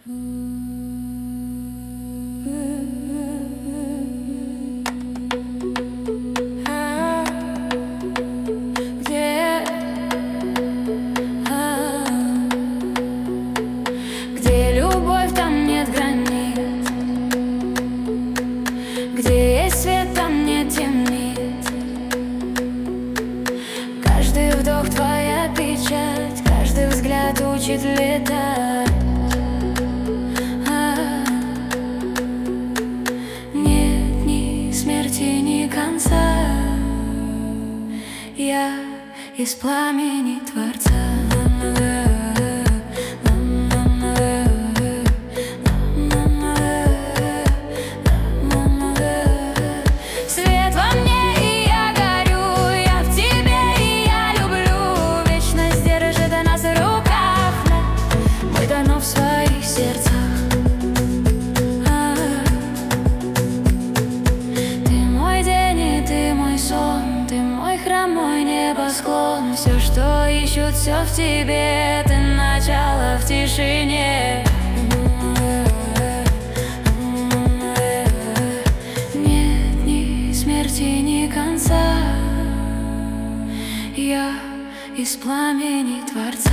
Где любовь, там нет границ, где есть свет, там нет темниц. Каждый вдох твоя печать, каждый взгляд учит летать. Нет ни смерти, ни конца. Я из пламени Творца. Свет во мне, и я горю, я в тебе, и я люблю. Вечность держит нас в руках, мы давно в своих сердцах. Ты мой день, и ты мой сон, ты мой храм, мой небосклон. Все, что ищут, все в тебе, ты начало в тишине. Нет ни смерти, ни конца. Я из пламени Творца.